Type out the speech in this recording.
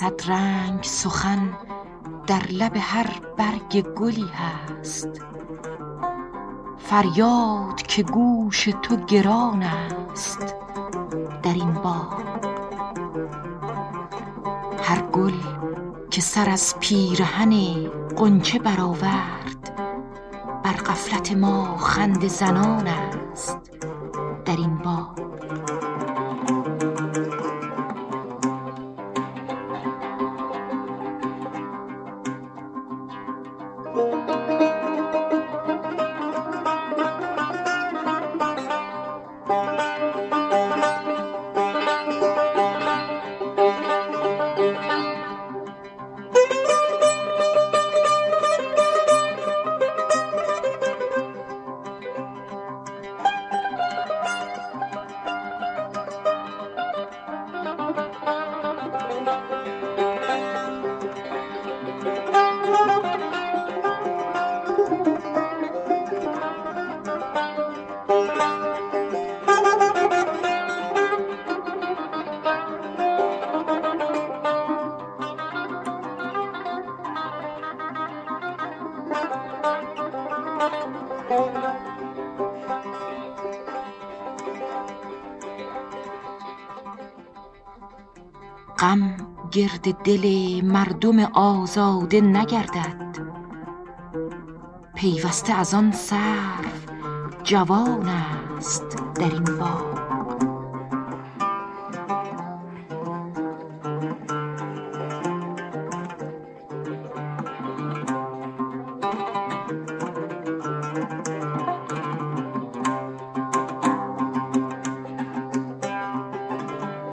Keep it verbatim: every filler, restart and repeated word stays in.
صد رنگ سخن در لب هر برگ گلی هست. فریاد که گوش تو گران است در این باغ. هر گل که سر از پیرهن غنچه برآورد، بر غفلت ما خنده زنان است در این باغ. غم گرد دل مردم آزاده نگردد، پیوسته از آن سرو جوان است در این باغ.